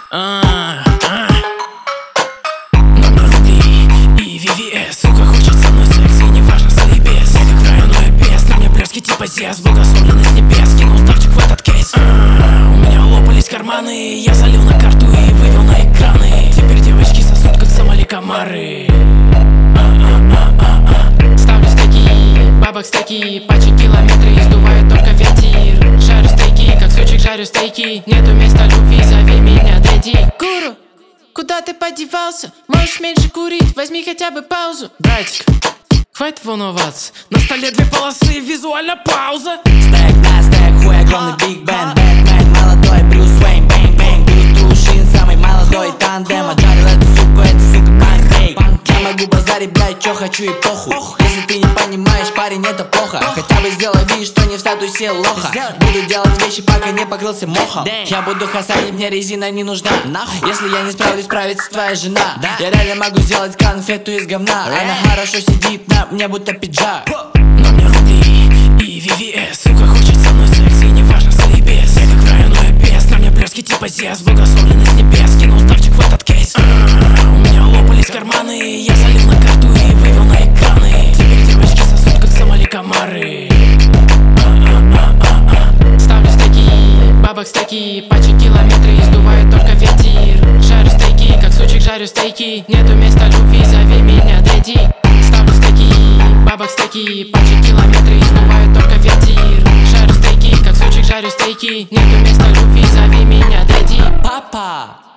Номер и VVS, сука, хочет со мной секс, и не важно с или без. Я как в раю, но я без, на мне блески типа Зевс, благословленный с небес, кинул ставчик в этот кейс. У меня лопались карманы, я залил на карту и вывел на экраны. Теперь девочки сосут, как Сомали комары. Ставлю стейки, бабок стейки, пачи километры и сдувает только ветер. Жарю стейки, как сучек жарю стейки. Нету места любви, зови меня Дэдди. Гуру, куда ты подевался? Можешь меньше курить, возьми хотя бы паузу. Братик, хватит волноваться. На столе две полосы, визуально пауза. Стек на стек, хуй огромный Биг Бен. Бэтмен молодой, Брюс Уэйн, бэнг-бэнг. Бил Трушин, самый молодой тандем. Отжарил эту сука панкейк. Я могу базарить, блять, чё хочу и похуй. Если ты не понимаешь, парень, это плохо. Хотя бы сделай вид, что не в статусе лоха. Буду делать вещи, пока не покрылся мохом. Я буду хасанить, мне резина не нужна. Если я не справлюсь, справится твоя жена. Я реально могу сделать конфету из говна. Она хорошо сидит на мне, будто пиджак. Номер и VVS, сука, хочет со мной секс, и не важно с или без. Я как в раю, но я без, на мне блески типа Зевс, благословленный с небес, кинул ставчик в этот кейс. У меня лопались карманы, я залил на карту и вывел на экраны. Теперь девочки сосут, как Сомали комары. Ставлю стейки, бабок стейки, пачи километры и сдувает только ветер. Жарю стейки, как сучек жарю стейки. Нету места любви, зови меня Дэдди. Ставлю стейки, бабок стейки, пачи километры и сдувает только ветер. Жарю стейки, как сучек жарю стейки. Нету места любви, зови меня Дэдди. Папа!